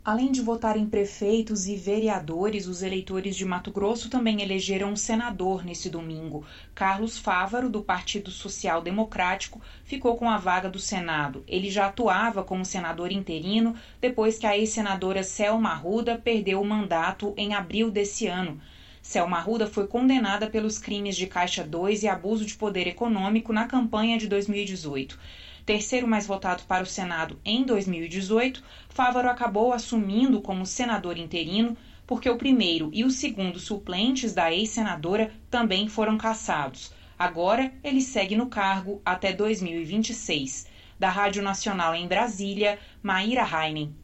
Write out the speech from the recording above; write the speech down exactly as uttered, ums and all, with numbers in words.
Além de votar em prefeitos e vereadores, os eleitores de Mato Grosso também elegeram um senador nesse domingo. Carlos Fávaro, do Partido Social Democrático, ficou com a vaga do Senado. Ele já atuava como senador interino depois que a ex-senadora Selma Arruda perdeu o mandato em abril desse ano. Selma Arruda foi condenada pelos crimes de Caixa dois e abuso de poder econômico na campanha de dois mil e dezoito. Terceiro mais votado para o Senado em dois mil e dezoito, Fávaro acabou assumindo como senador interino porque o primeiro e o segundo suplentes da ex-senadora também foram cassados. Agora, ele segue no cargo até dois mil e vinte e seis. Da Rádio Nacional em Brasília, Maíra Heinemann.